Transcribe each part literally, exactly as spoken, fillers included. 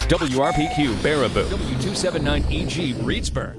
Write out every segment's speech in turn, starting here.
W R P Q Baraboo, W two seventy-nine E G Reedsburg.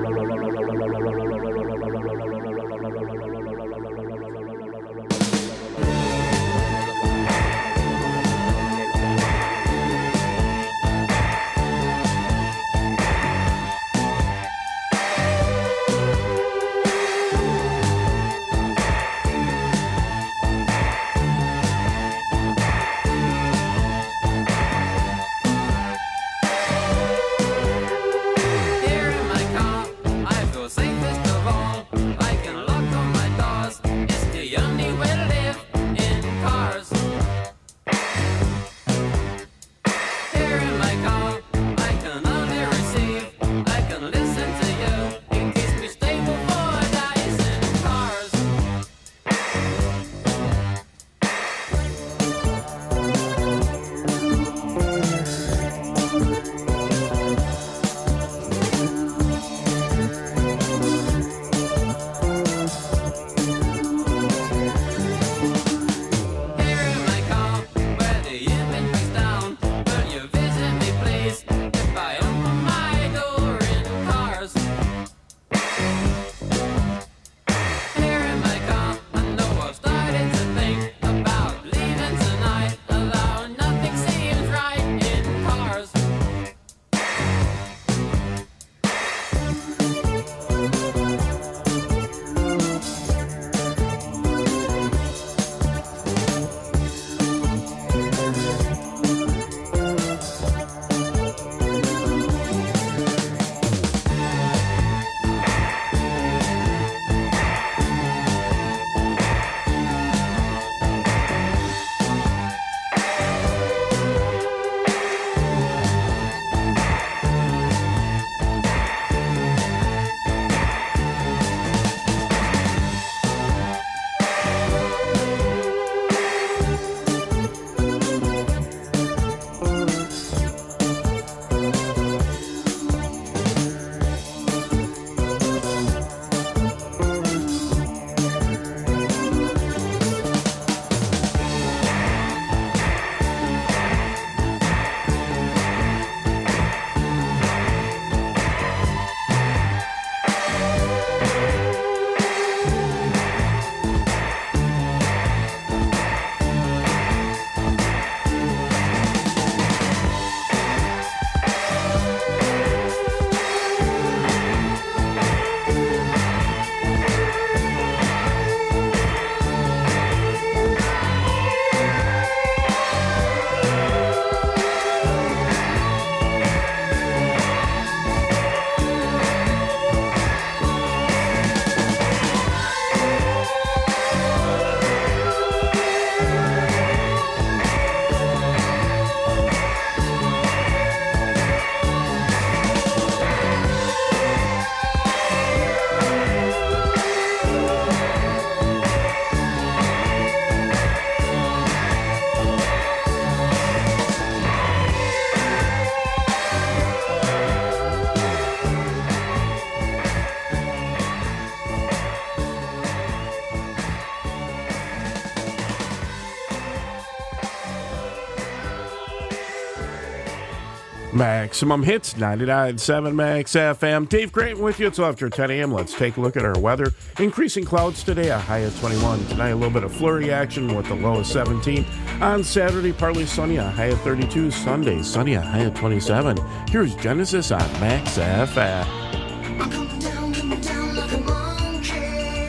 Maximum Hits, ninety-nine point seven Max F M. Dave Creighton with you. It's after ten a.m. Let's take a look at our weather. Increasing clouds today, a high of twenty-one. Tonight, a little bit of flurry action with a low of seventeen. On Saturday, partly sunny, a high of thirty-two. Sunday, sunny, a high of twenty-seven. Here's Genesis on Max F M. I'm coming down, coming down like a monkey,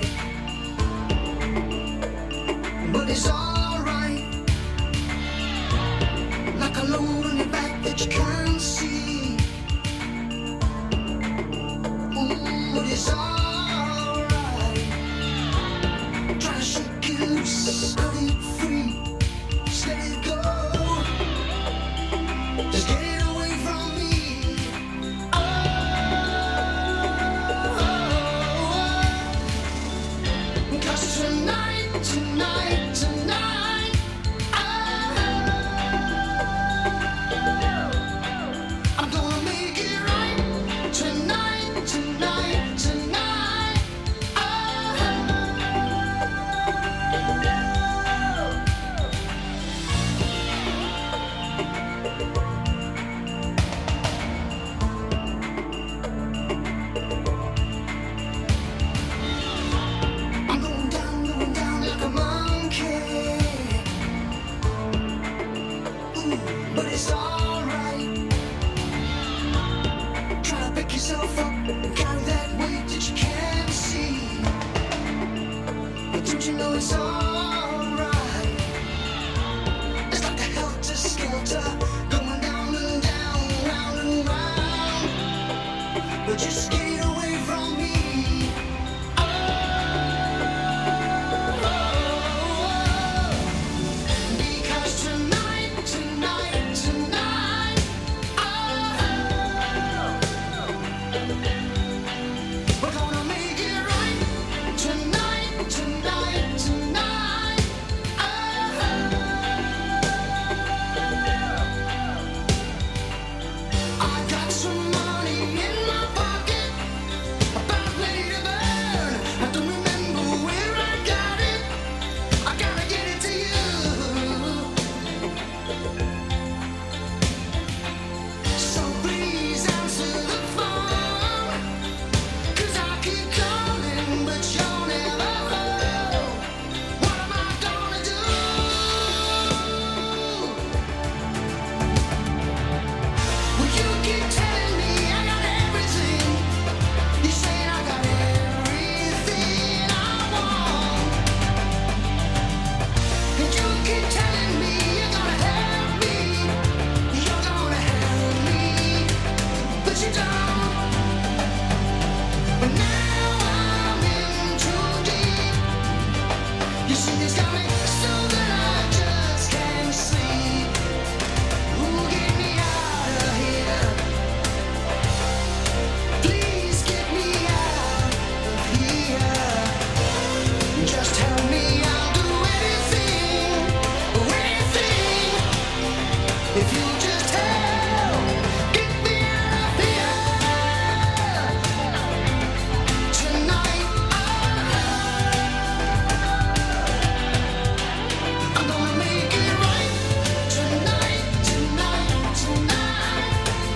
but it's alright. Like a load on your back that you can't see. Ooh, but it's alright. Try to shake it loose, cut it free, just let it go. Just get it away from me. Cause tonight, tonight, tonight, oh, I'm gonna make it right. Tonight, tonight, tonight, oh. know it's alright. It's like a helter-skelter, going down and down, round and round. But just get away from me. Oh, because tonight, tonight, tonight, oh, we're gonna make it right. Tonight, tonight, tonight, oh, I got some money in my pocket, about ready to burn. I don't remember where I got it. I gotta get it to you. So please answer the phone, 'cause I keep calling, but you're never home. What am I gonna do? Well, you keep telling me I got everything. You saying I got everything I want. And you keep telling me you're gonna help me. You're gonna help me. But you don't. But now I'm in too deep. You see this coming so that I just can't sleep. Ooh, get me out of here. Please get me out of here. Just tell me I'll do anything, anything. If you just help, get me out of here. Tonight, I'm gonna make it right. Tonight, tonight, tonight.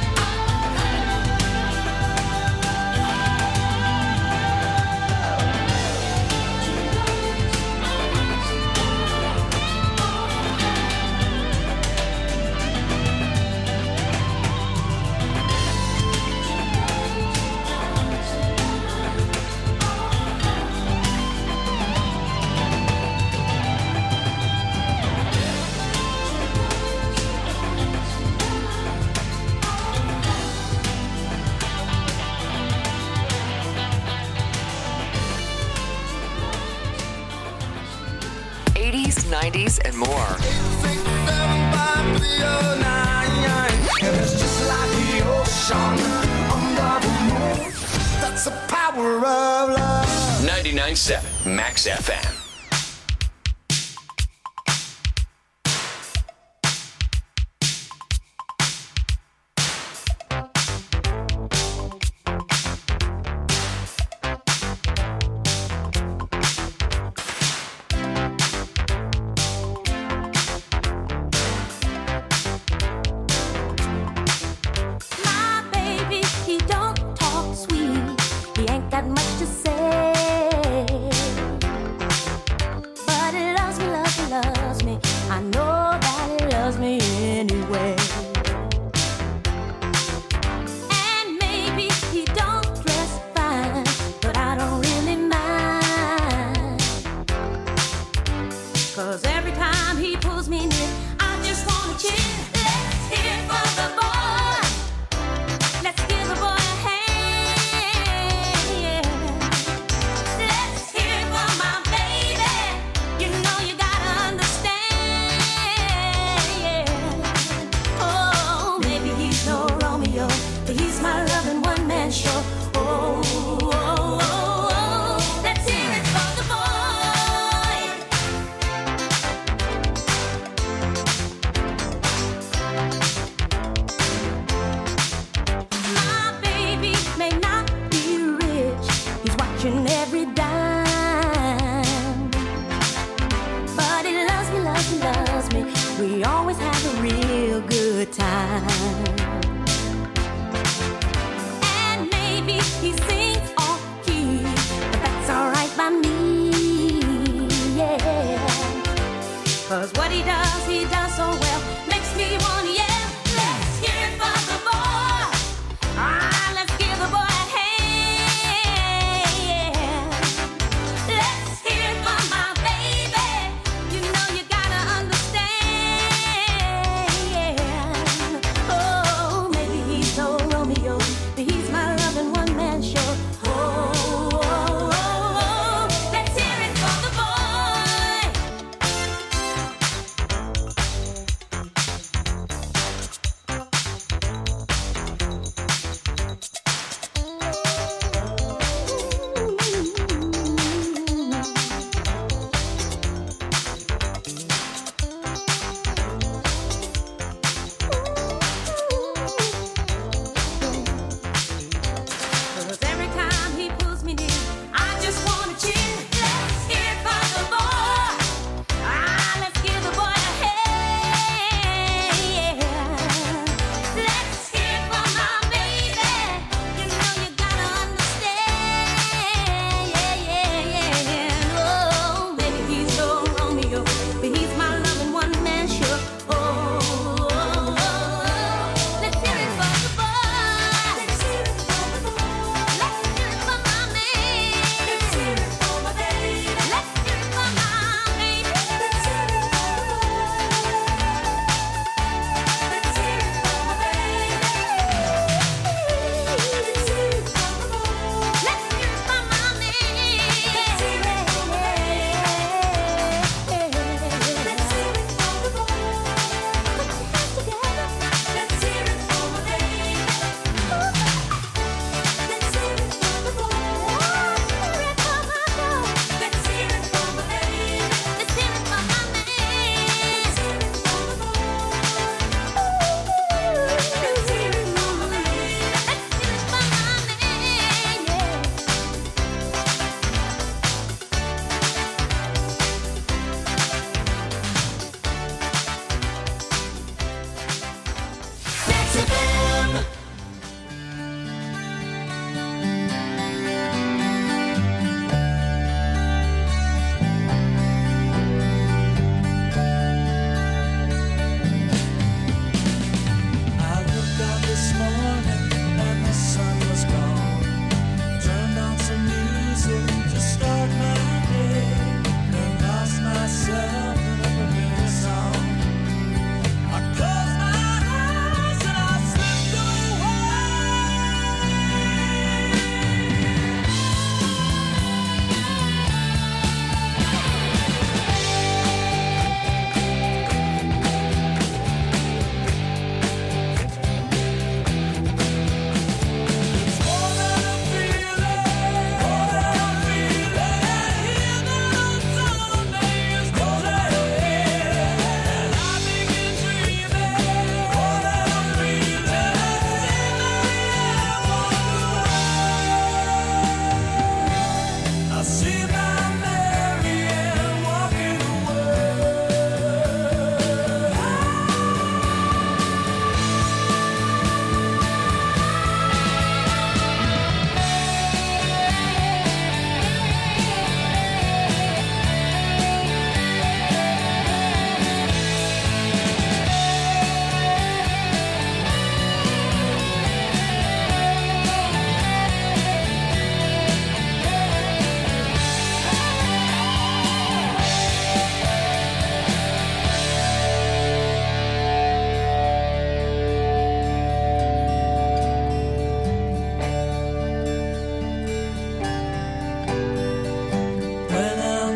eighties, nineties, and more. It's just like the ocean under the moon. That's the power of love. ninety-nine point seven Max F M. My baby, he don't talk sweet. He ain't got much to say.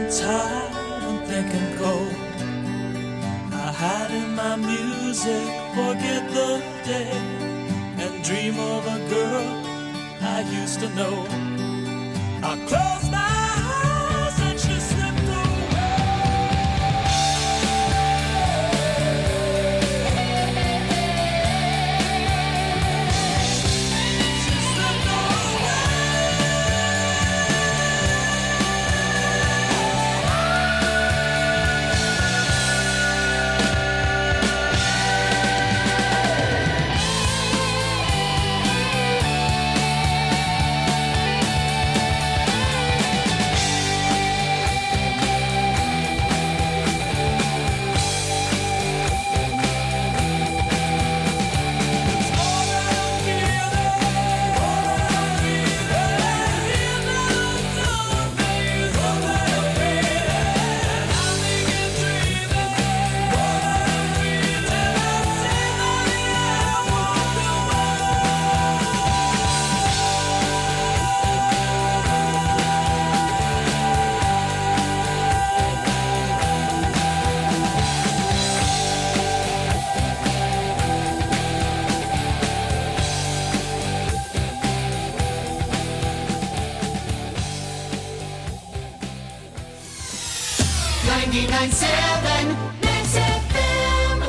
tired and thinking cold. I hide in my music, forget the day, and dream of a girl I used to know. I close my eyes and she slipped away. She slipped ninety-nine point seven Max F M.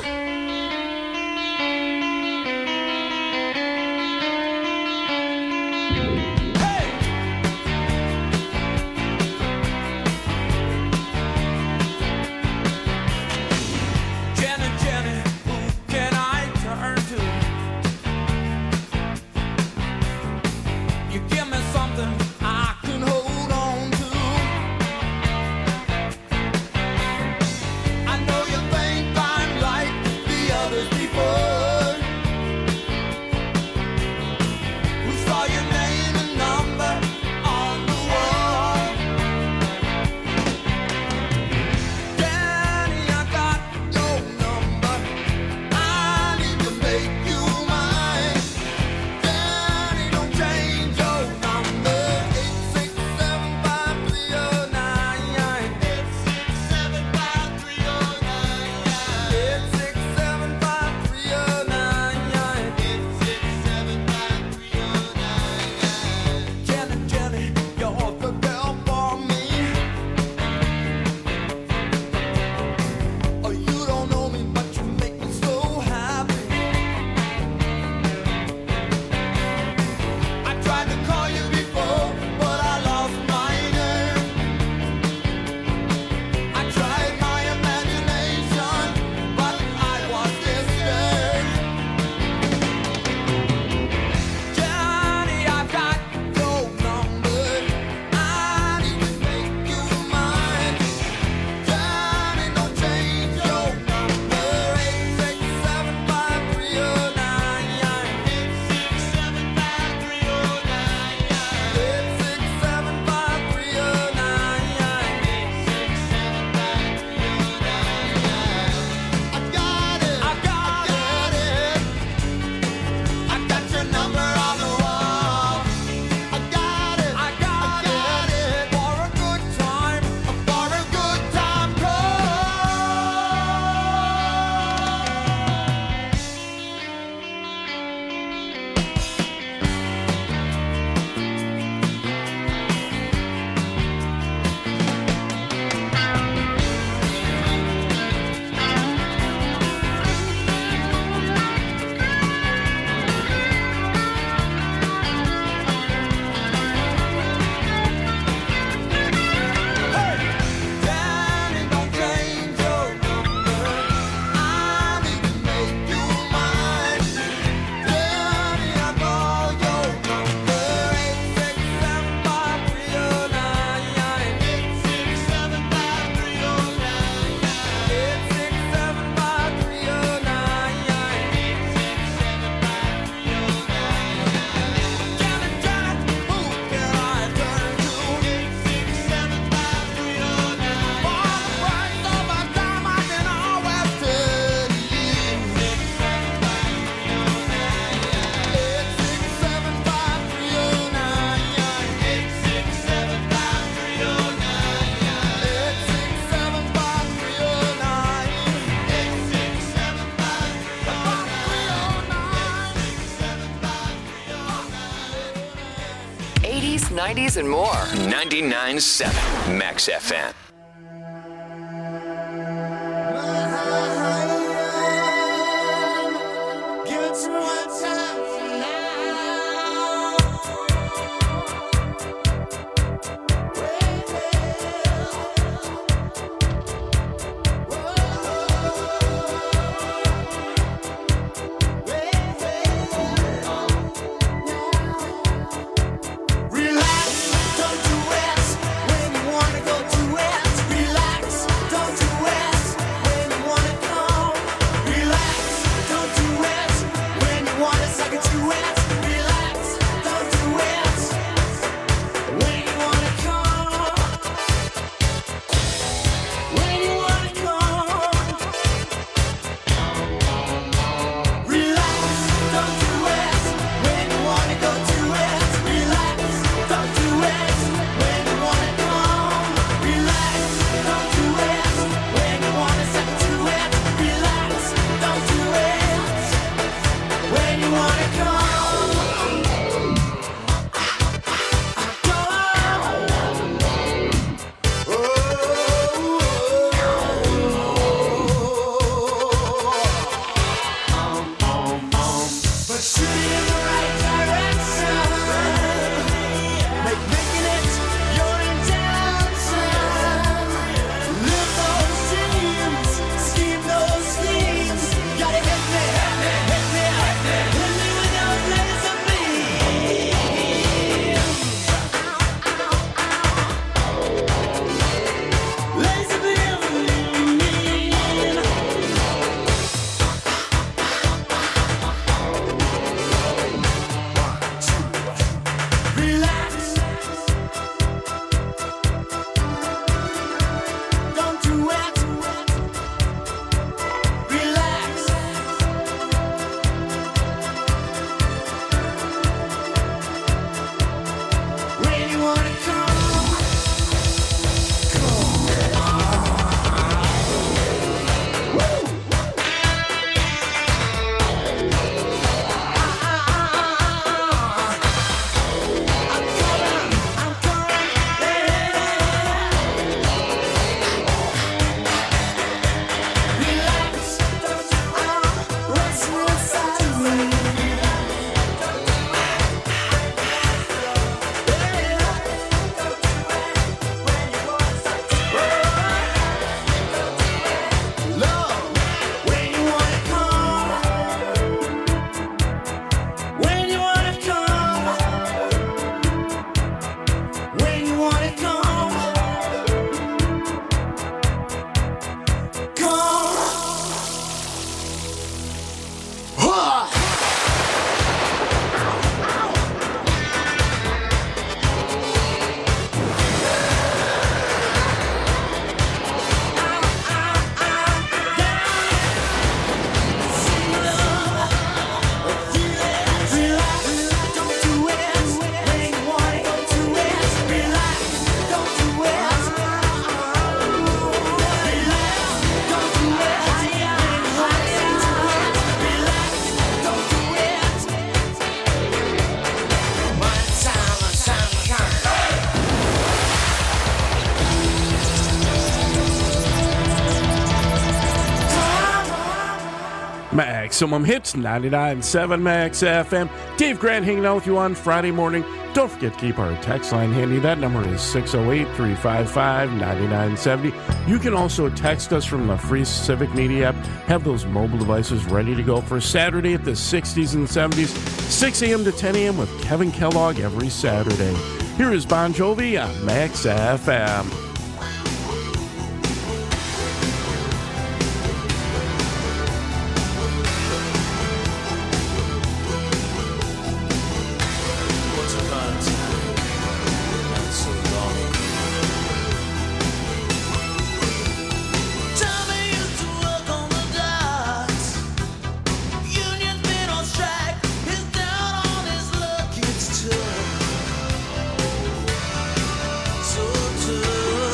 Jenny, Jenny, who can I turn to? You give me something I can hold on to. I know you nineties, and more. ninety-nine point seven Max F M. Give it to me one time now. Relax, don't do it when you wanna go to it. Relax, don't do it when you wanna come. Relax, don't do it when you wanna suck it to it. Relax, don't do it when you wanna come. When you wanna come. Relax, don't do it when you wanna go to it. Relax, don't do it when you wanna come. Relax, don't do it when you wanna suck it to it. Relax, don't do it when you wanna come. But shoot in the right direction. Make making it your intention. Live those dreams, scheme those schemes. Gotta hit me, hit me, hit me, hit me with your laser beam. Laser beam. Relax. Don't do it. Relax. When you wanna come. I'm coming. Relax. I'm resting inside me. Love, when you wanna come. When you wanna come. When you wanna come. Come. Huh. Relax, don't do it when you wanna go to it. Relax, don't do it. Relax, don't do it when you wanna go to it. Relax, don't do it. One time, one time, come. Maximum Hits, ninety-nine point seven Max F M. Dave Grant hanging out with you on Friday morning. Don't forget to keep our text line handy. That number is six oh eight, three five five, nine nine seven oh. You can also text us from the free Civic Media app. Have those mobile devices ready to go for Saturday at the sixties and seventies, six a.m. to ten a.m. with Kevin Kellogg every Saturday. Here is Bon Jovi on Max F M. Once upon a time, not so long ago. Tommy used to work on the docks. Union's been on strike. He's down on his luck. It's tough, so tough.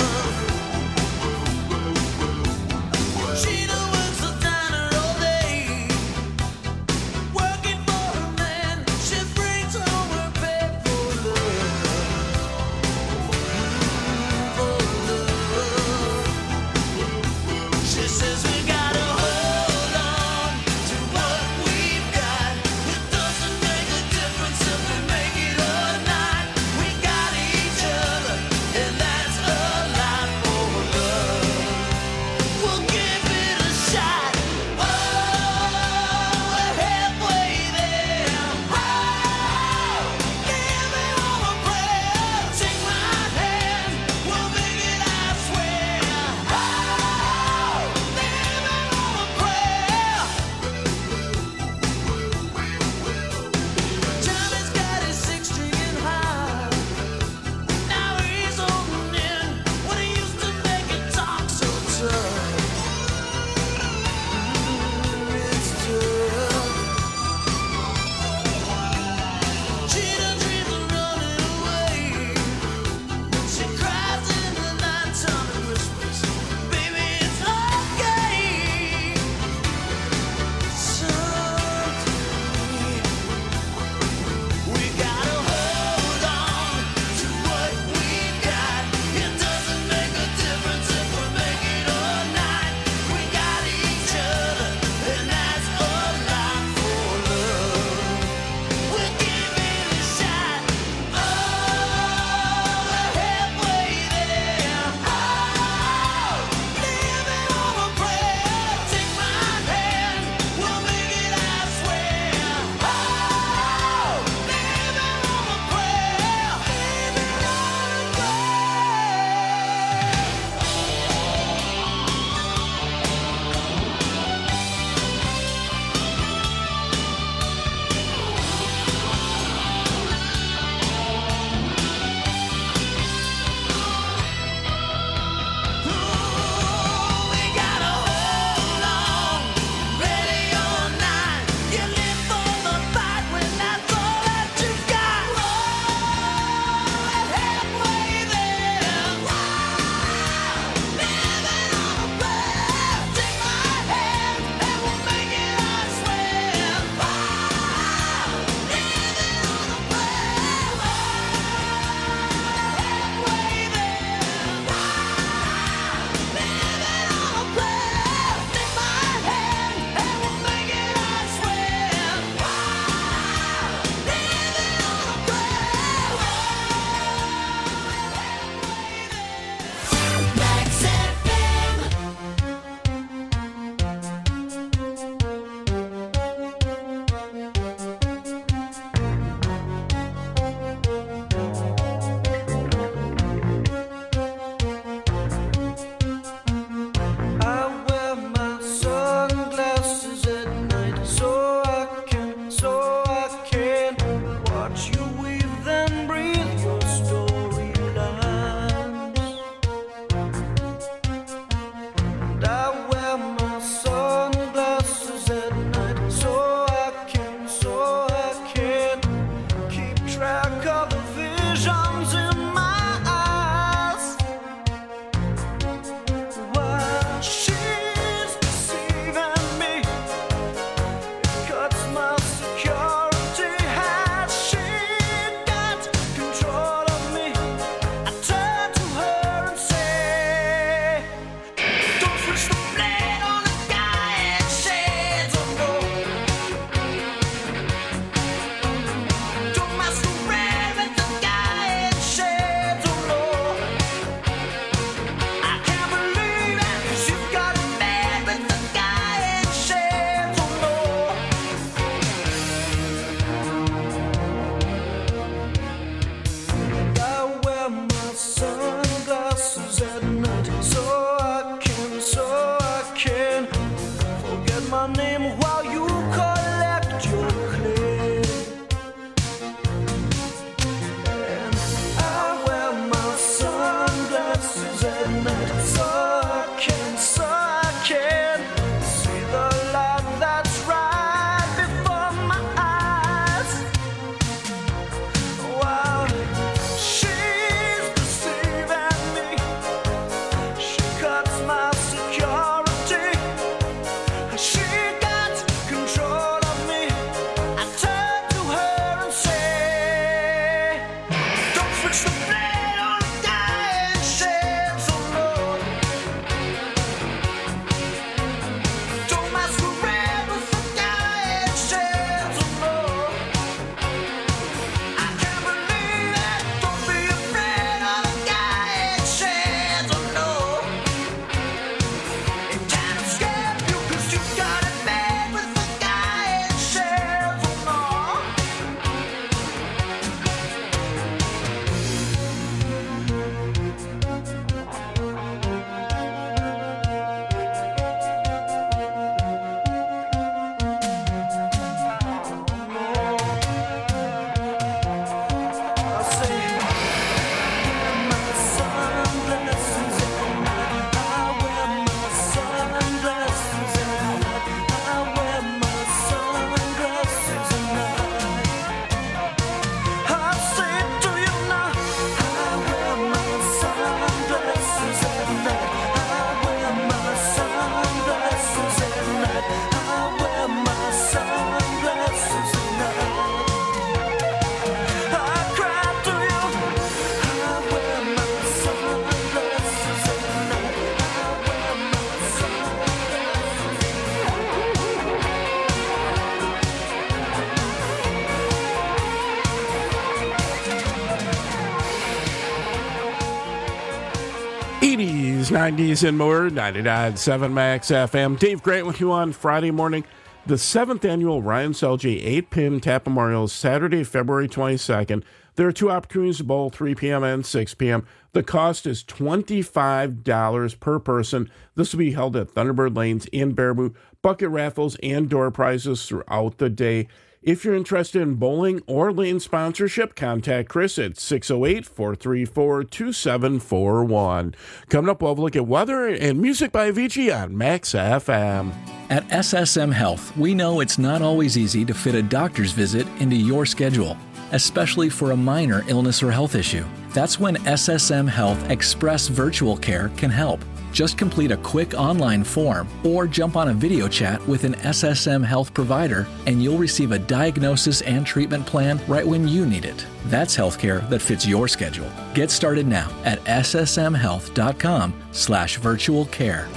eighties, nineties, and more. ninety-nine point seven Max F M. Dave Grant with you on Friday morning. The seventh annual Ryan Selge eight-pin Tap Memorial is Saturday, February twenty-second. There are two opportunities to bowl, three p.m. and six p.m. The cost is twenty-five dollars per person. This will be held at Thunderbird Lanes in Baraboo. Bucket raffles and door prizes throughout the day. If you're interested in bowling or lane sponsorship, contact Chris at six oh eight, four three four, two seven four one. Coming up, we'll have a look at weather and music by Avicii on Max F M. At S S M Health, we know it's not always easy to fit a doctor's visit into your schedule, especially for a minor illness or health issue. That's when S S M Health Express Virtual Care can help. Just complete a quick online form or jump on a video chat with an S S M Health provider and you'll receive a diagnosis and treatment plan right when you need it. That's healthcare that fits your schedule. Get started now at ssmhealth.com slash virtual care.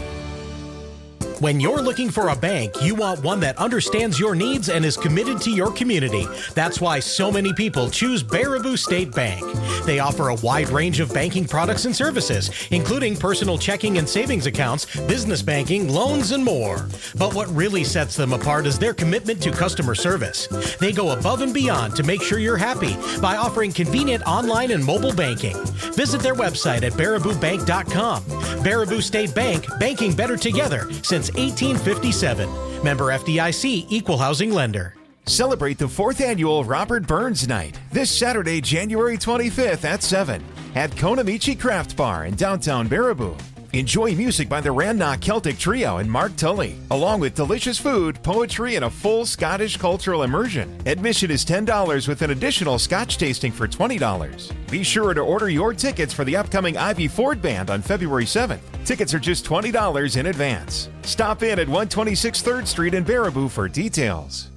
When you're looking for a bank, you want one that understands your needs and is committed to your community. That's why so many people choose Baraboo State Bank. They offer a wide range of banking products and services, including personal checking and savings accounts, business banking, loans, and more. But what really sets them apart is their commitment to customer service. They go above and beyond to make sure you're happy by offering convenient online and mobile banking. Visit their website at baraboo bank dot com. Baraboo State Bank, banking better together since eighteen fifty-seven. Member F D I C, Equal Housing Lender. Celebrate the fourth annual Robert Burns Night this Saturday, January twenty-fifth at seven at Konamichi Craft Bar in downtown Baraboo. Enjoy music by the Randnock Celtic Trio and Mark Tully, along with delicious food, poetry, and a full Scottish cultural immersion. Admission is ten dollars with an additional Scotch tasting for twenty dollars. Be sure to order your tickets for the upcoming Ivy Ford Band on February seventh. Tickets are just twenty dollars in advance. Stop in at one twenty-six third Street in Baraboo for details.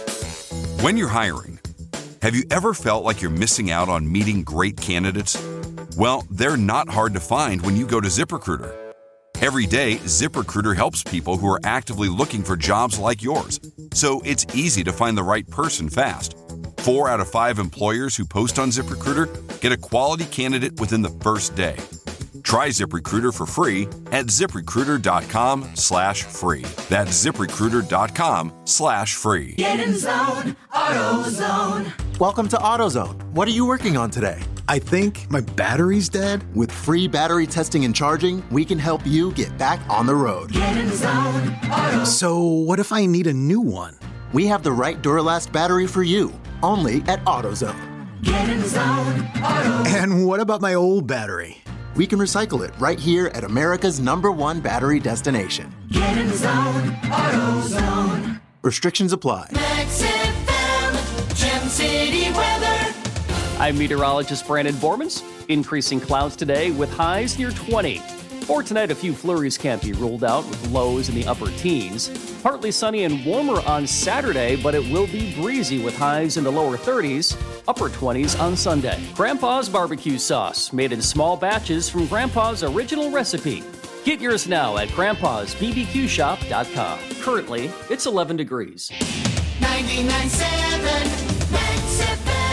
When you're hiring, have you ever felt like you're missing out on meeting great candidates? Well, they're not hard to find when you go to ZipRecruiter. Every day, ZipRecruiter helps people who are actively looking for jobs like yours, so it's easy to find the right person fast. Four out of five employers who post on ZipRecruiter get a quality candidate within the first day. Try ZipRecruiter for free at ZipRecruiter.com slash free. That's ZipRecruiter.com slash free. Get in zone, AutoZone. Welcome to AutoZone. What are you working on today? I think my battery's dead. With free battery testing and charging, we can help you get back on the road. Get in zone, AutoZone. So what if I need a new one? We have the right Duralast battery for you, only at AutoZone. Get in zone, AutoZone. And what about my old battery? We can recycle it right here at America's number one battery destination. Get in zone, AutoZone. Restrictions apply. Max F M, Gem City weather. I'm meteorologist Brandon Bormans. Increasing clouds today with highs near twenty. For tonight, a few flurries can't be ruled out with lows in the upper teens. Partly sunny and warmer on Saturday, but it will be breezy with highs in the lower thirties, upper twenties on Sunday. Grandpa's barbecue sauce, made in small batches from Grandpa's original recipe. Get yours now at grandpas b b q shop dot com. Currently, it's eleven degrees. ninety-nine point seven Max F M.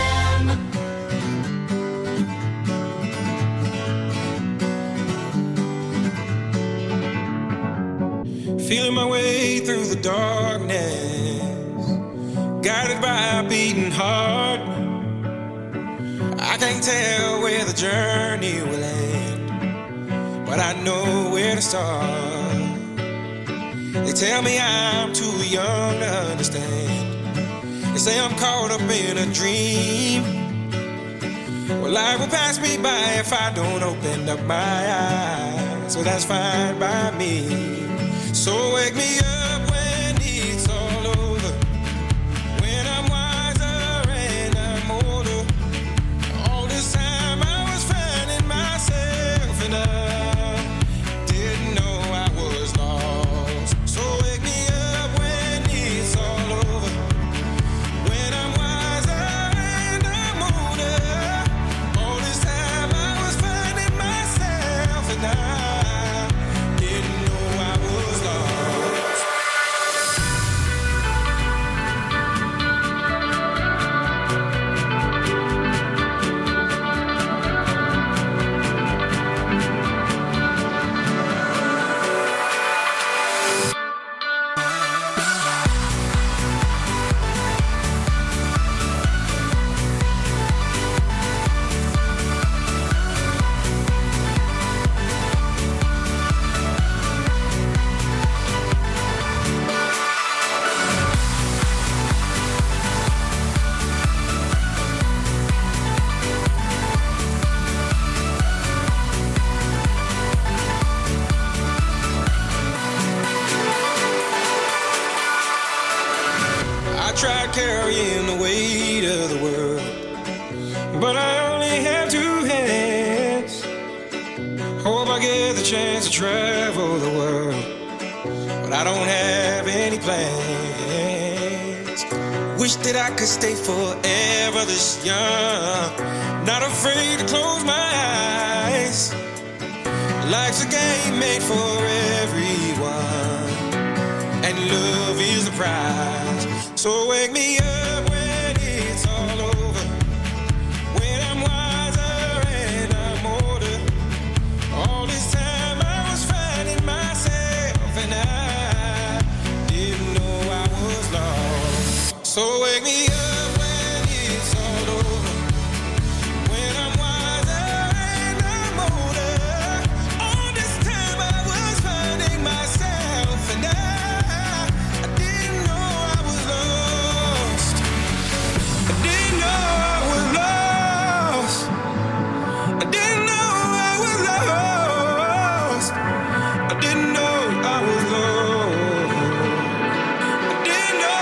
Feeling my way through the darkness, guided by a beating heart. I can't tell where the journey will end, but I know where to start. They tell me I'm too young to understand. They say I'm caught up in a dream. Well, life will pass me by if I don't open up my eyes. So that's fine by me. So wake me up when it's all over, when I'm wiser and I'm older. All this time I was finding myself and I didn't know I was lost. So wake me up when it's all over, when I'm wiser and I'm older. All this time I was finding myself and I didn't know I was lost. carrying the weight of the world. But I only have two hands. Hope I get the chance to travel the world, but I don't have any plans. Wish that I could stay forever this young, not afraid to close my eyes. Life's a game made for everyone, and love is the prize. So wake me up when it's all over, when I'm wiser and I'm older. All this time I was finding myself, and I didn't know I was lost. So wake me up when it's all over, when I'm wiser and I'm older. All this time I was finding myself, and I, I didn't know I was lost. I didn't know I was lost. I didn't know I was lost. I didn't know I was lost. I didn't know.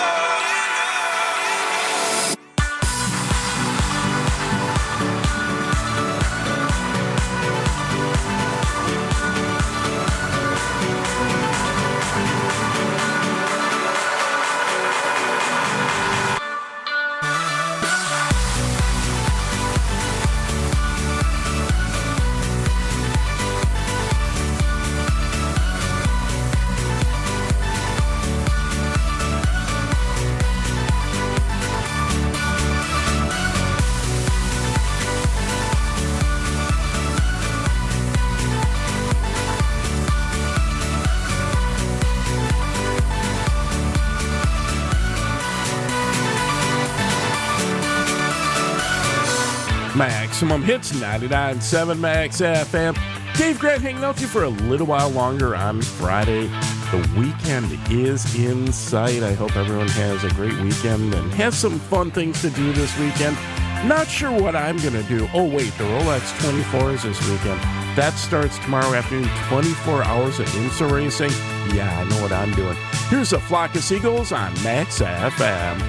Maximum Hits, ninety-nine point seven Max F M. Dave Grant hanging out with you for a little while longer on Friday. The weekend is in sight. I hope everyone has a great weekend and has some fun things to do this weekend. Not sure what I'm going to do. Oh, wait, the Rolex twenty-four is this weekend. That starts tomorrow afternoon, twenty-four hours of IMSA racing. Yeah, I know what I'm doing. Here's a flock of seagulls on Max F M.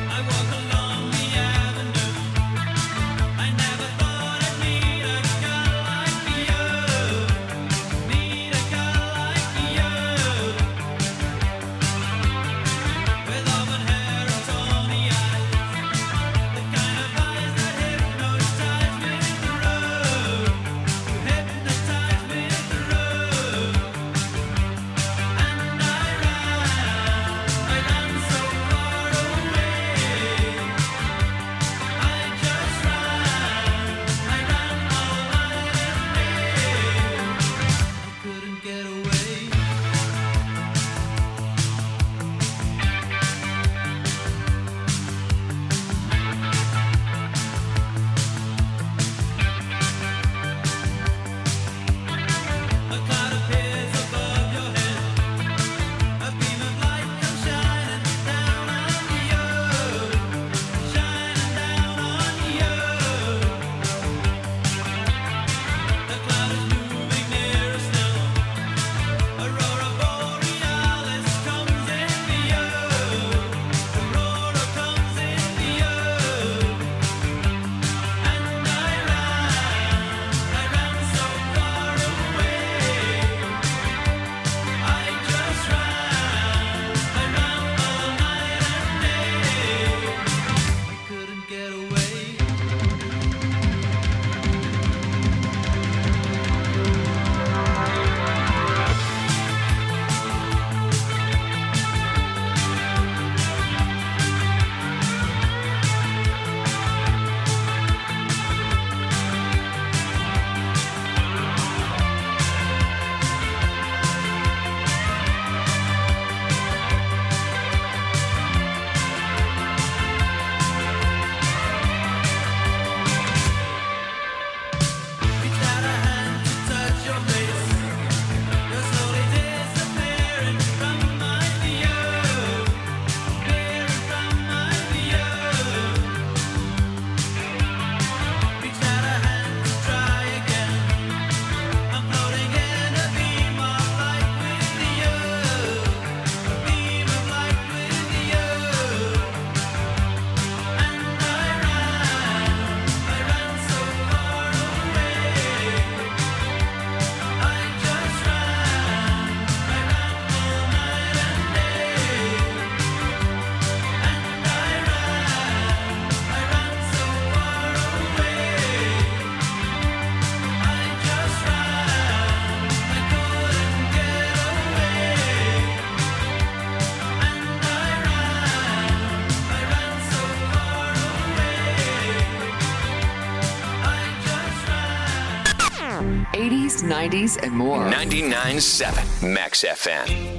eighties, nineties, and more. ninety-nine point seven Max F M.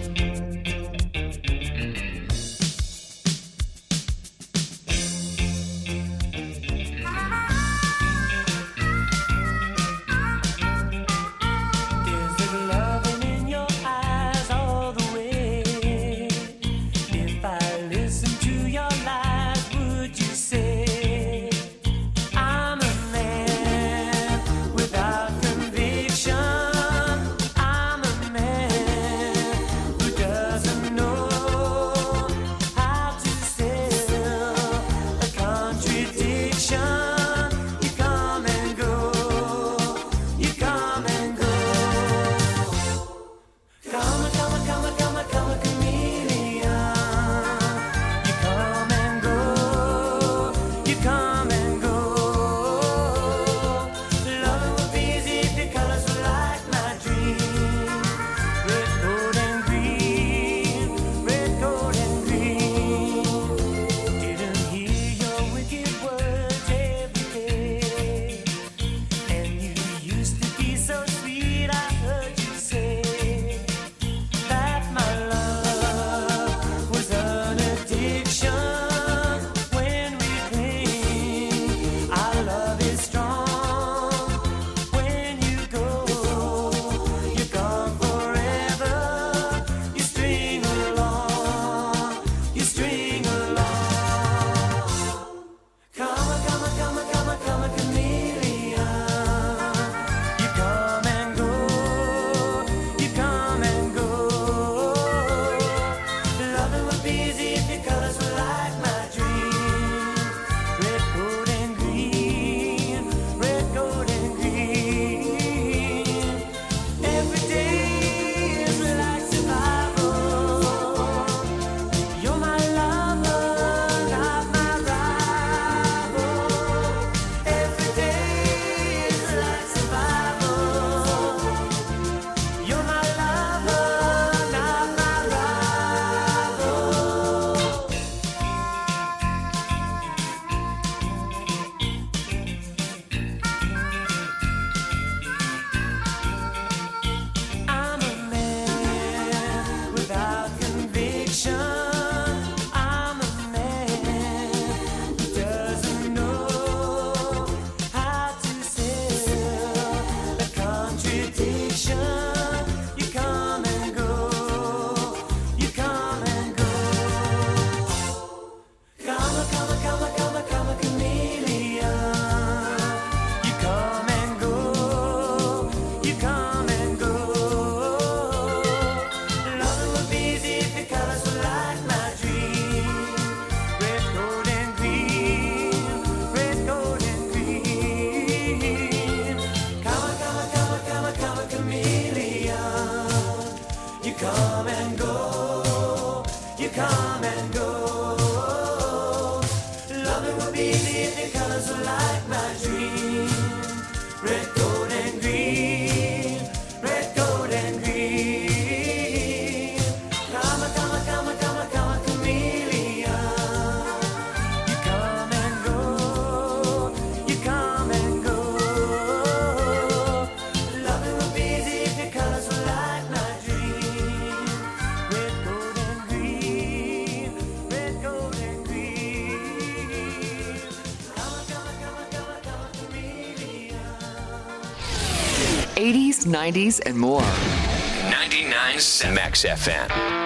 eighties, nineties, and more. ninety-nine point seven Max F M.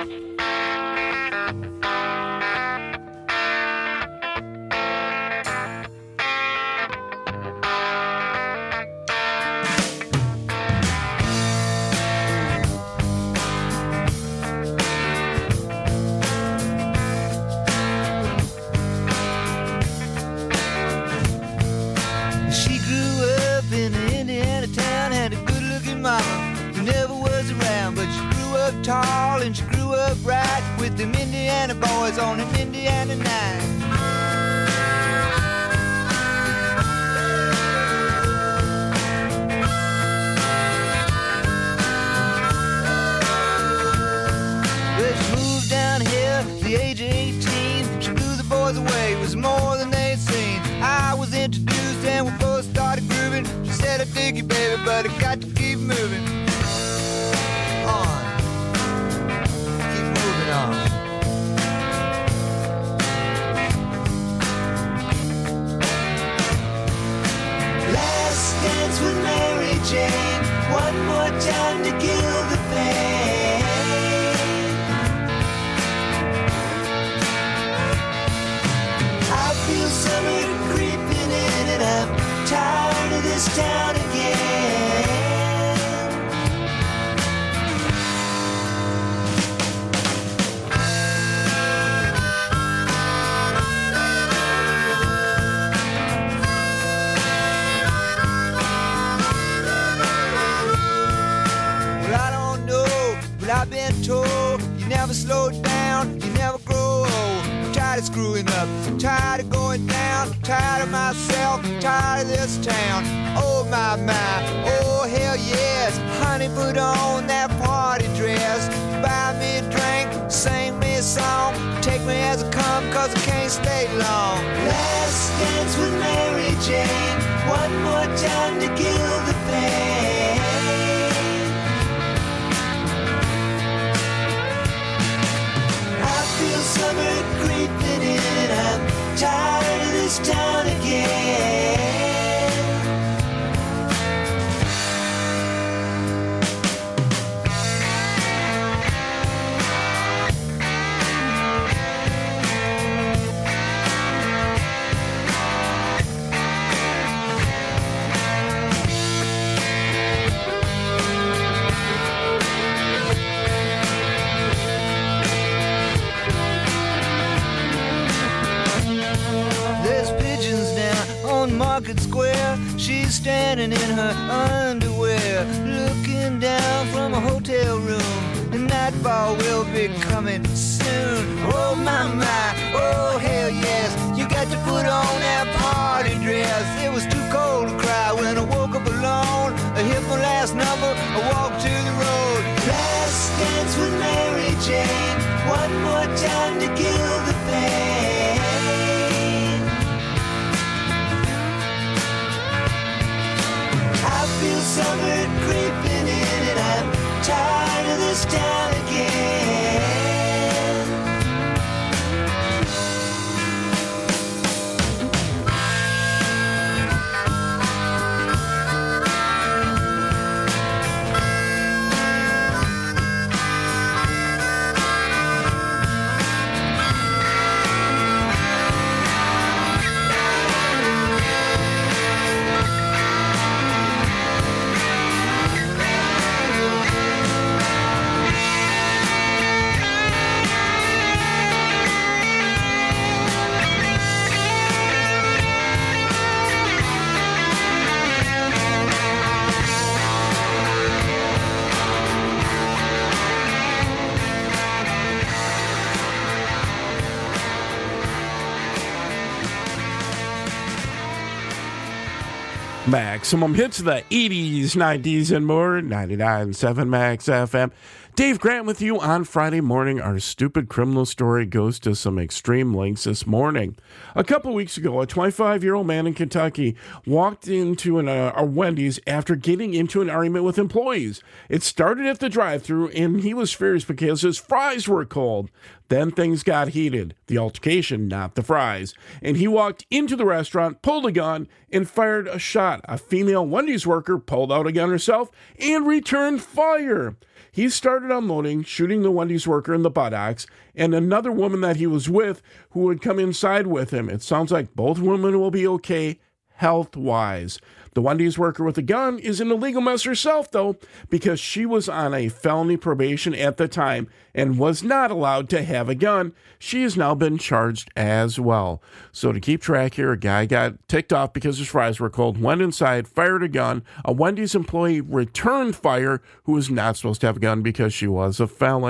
Tall and she grew up right with them Indiana boys on an Indiana night. Well, she moved down here at the age of eighteen. She blew the boys away, it was more than they'd seen. I was introduced and we both started grooving. She said, I dig you, baby, but I got to keep moving on. Keep moving on. Last dance with Mary Jane, one more time to kill the pain. I feel summer creeping in and I'm tired of this town again. Well, I don't know, but I've been told you never slow down, you never grow old. I'm tired of screwing up, I'm tired of going down, I'm tired of myself, I'm tired of this town. Oh my, my, oh hell yes, honey, put on that party dress. Buy me a drink, sing me a song, take me as I come, cause I can't stay long. Last dance with Mary Jane, one more time to kill the pain. I feel summer creeping in and I'm tired of this town again. There's pigeons down on Market Square. She's standing in her underwear, looking down from a hotel room. The nightfall will be coming soon. Oh my my, oh hell yes, you got to put on that party dress. It was too cold to cry when I woke up alone. I hit my last number, I walked to the road. Last dance with Mary Jane, one more time to kill the pain. I feel summer creeping in and I'm tired of this town again. Maximum hits of the eighties, nineties, and more. ninety-nine point seven Max F M. Dave Grant with you on Friday morning. Our stupid criminal story goes to some extreme lengths this morning. A couple weeks ago, a twenty-five-year-old man in Kentucky walked into an, uh, a Wendy's after getting into an argument with employees. It started at the drive-thru, and he was furious because his fries were cold. Then things got heated. The altercation, not the fries. And he walked into the restaurant, pulled a gun, and fired a shot. A female Wendy's worker pulled out a gun herself and returned fire. He started unloading, shooting the Wendy's worker in the buttocks, and another woman that he was with who would come inside with him. It sounds like both women will be okay health-wise. The Wendy's worker with the gun is in a legal mess herself, though, because she was on a felony probation at the time and was not allowed to have a gun. She has now been charged as well. So to keep track here, a guy got ticked off because his fries were cold, went inside, fired a gun. A Wendy's employee returned fire who was not supposed to have a gun because she was a felon.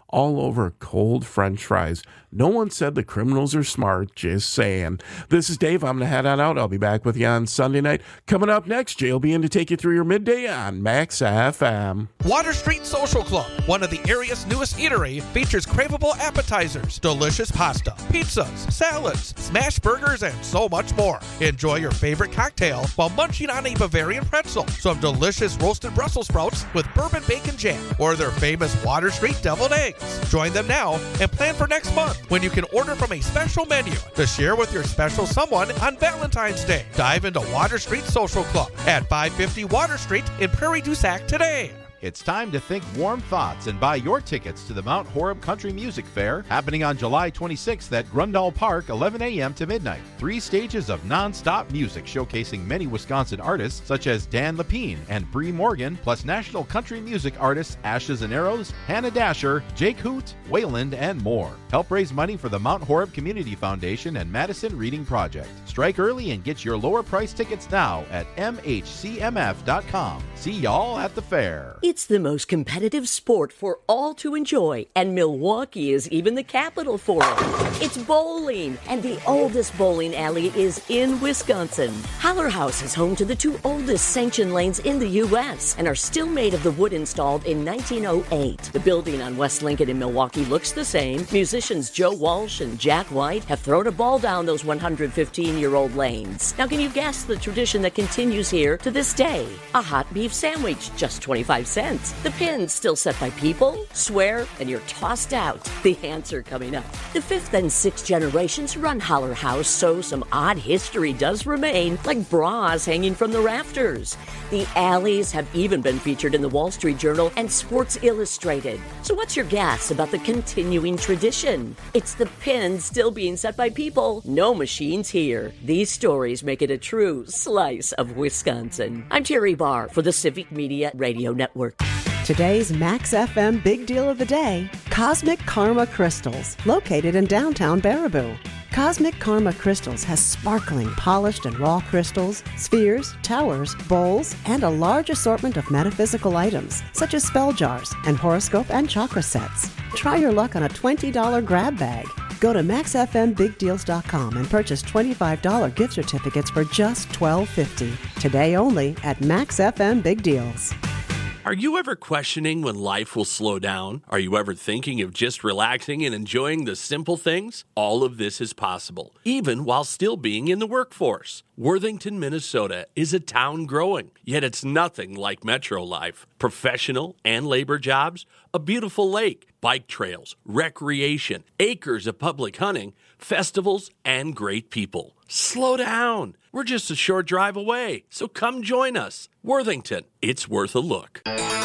all over cold French fries. No one said the criminals are smart, just saying. This is Dave. I'm going to head on out. I'll be back with you on Sunday night. Coming up next, Jay will be in to take you through your midday on Max F M. Water Street Social Club, one of the area's newest eatery, features craveable appetizers, delicious pasta, pizzas, salads, smash burgers, and so much more. Enjoy your favorite cocktail while munching on a Bavarian pretzel, some delicious roasted Brussels sprouts with bourbon bacon jam, or their famous Water Street deviled eggs. Join them now and plan for next month when you can order from a special menu to share with your special someone on Valentine's Day. Dive into Water Street Social Club at five fifty Water Street in Prairie du Sac today. It's time to think warm thoughts and buy your tickets to the Mount Horeb Country Music Fair, happening on July twenty-sixth at Grundall Park, eleven a.m. to midnight. Three stages of non-stop music showcasing many Wisconsin artists such as Dan Lepine and Bree Morgan, plus national country music artists Ashes and Arrows, Hannah Dasher, Jake Hoot, Wayland, and more. Help raise money for the Mount Horeb Community Foundation and Madison Reading Project. Strike early and get your lower price tickets now at m h c m f dot com. See y'all at the fair. It's the most competitive sport for all to enjoy, and Milwaukee is even the capital for it. It's bowling, and the oldest bowling alley is in Wisconsin. Holler House is home to the two oldest sanctioned lanes in the U S and are still made of the wood installed in nineteen oh eight. The building on West Lincoln in Milwaukee looks the same. Musicians Joe Walsh and Jack White have thrown a ball down those one hundred fifteen-year-old lanes. Now, can you guess the tradition that continues here to this day? A hot beef sandwich, just twenty-five cents. The pin's still set by people, swear, and you're tossed out. The answer coming up. The fifth and sixth generations run Holler House, so some odd history does remain, like bras hanging from the rafters. The alleys have even been featured in the Wall Street Journal and Sports Illustrated. So what's your guess about the continuing tradition? It's the pin still being set by people. No machines here. These stories make it a true slice of Wisconsin. I'm Terry Barr for the Civic Media Radio Network. Today's Max F M Big Deal of the Day, Cosmic Karma Crystals, located in downtown Baraboo. Cosmic Karma Crystals has sparkling, polished, and raw crystals, spheres, towers, bowls, and a large assortment of metaphysical items, such as spell jars and horoscope and chakra sets. Try your luck on a twenty dollars grab bag. Go to max f m big deals dot com and purchase twenty-five dollars gift certificates for just twelve fifty. Today only at Max F M Big Deals. Are you ever questioning when life will slow down? Are you ever thinking of just relaxing and enjoying the simple things? All of this is possible, even while still being in the workforce. Worthington, Minnesota is a town growing, yet it's nothing like metro life. Professional and labor jobs, a beautiful lake, bike trails, recreation, acres of public hunting, festivals, and great people. Slow down. We're just a short drive away, so come join us. Worthington, it's worth a look.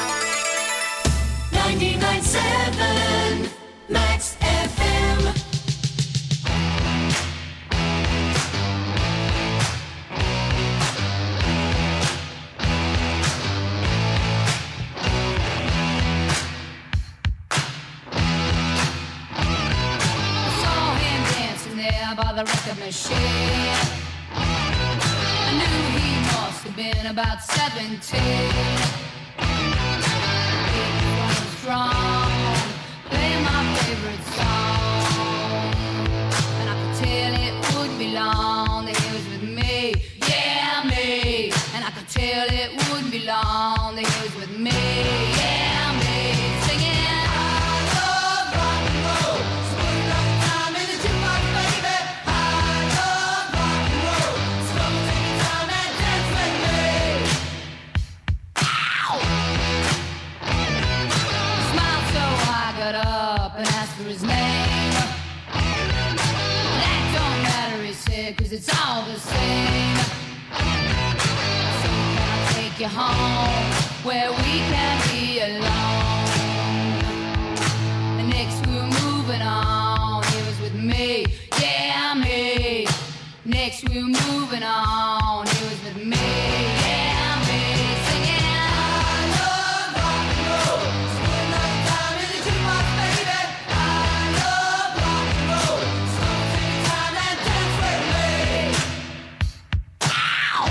ninety-nine point seven Max F M. Saw him dancing there by the record machine. I knew he must have been about seventeen. He was strong, playing my favorite song, and I could tell it wouldn't be long that he was with me, yeah me. And I could tell it wouldn't be long that he was with me, yeah me. Singing, I love rock and roll, so put enough time in the jukebox, baby. I love rock and roll, so come take your time and dance with me. Ow! He smiled so I got up and asked for his name. That don't matter, he said, 'cause it's all the same. So can I take you home where we can be alone? And next we were moving on, he was with me, yeah me. Next we were moving on, he was with me, yeah me. Singing, I love rock and roll, so put enough time in the jukebox, baby. I love rock and roll, so take your time and dance with me. Ow!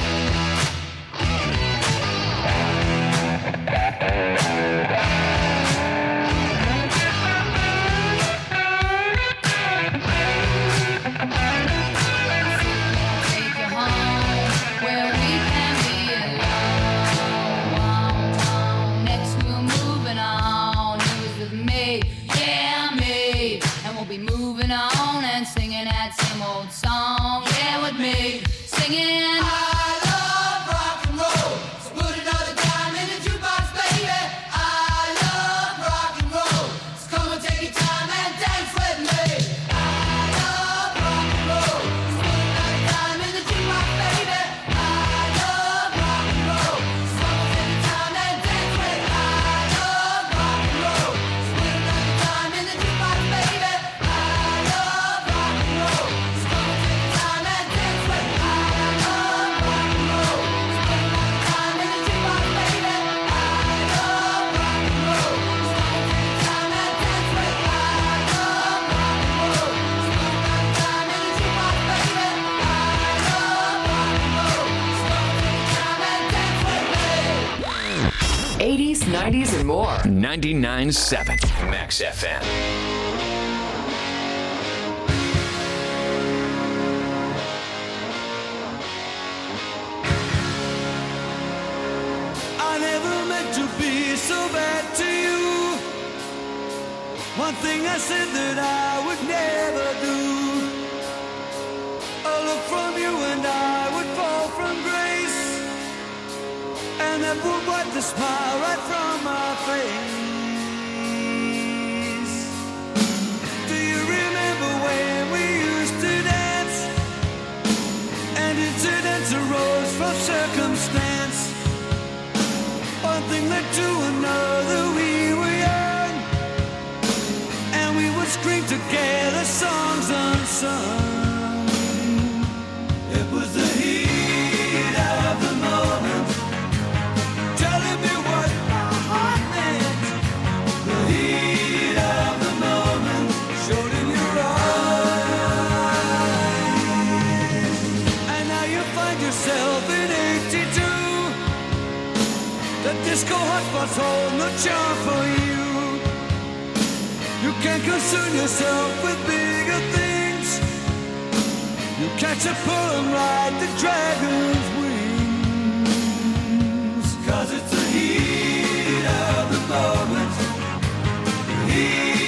me, yeah, me. And we'll be moving on and singing that same old song, yeah, with me. Singing, I love rock and roll. So put another dime in the jukebox, baby. I love rock and roll. So come and take your time and dance with me. I love rock and roll. So put another dime in the jukebox, baby. I love rock and roll. So come and take your time and dance with me. I love rock and roll. So put another dime in the jukebox, baby. I love rock and roll. So come and take your time and dance with me. eighties, nineties, and more. ninety-nine point seven Max F M. I never meant to be so bad to you. One thing I said that I would never do. A look from you and I would fall from grace, and that would wipe the smile right from my face. Do you remember when we used to dance, and incidents arose from circumstance? One thing led to another, we were young, and we would scream together songs unsung. It was the heat of the moment, telling me what my heart meant. The heat of the moment showed in your eyes, and now you find yourself in eighty-two. The disco hotspots hold no charm for you. You can't concern yourself with bigger things. You catch a pull and ride the dragon's wings. Cause it's the heat of the moment. The heat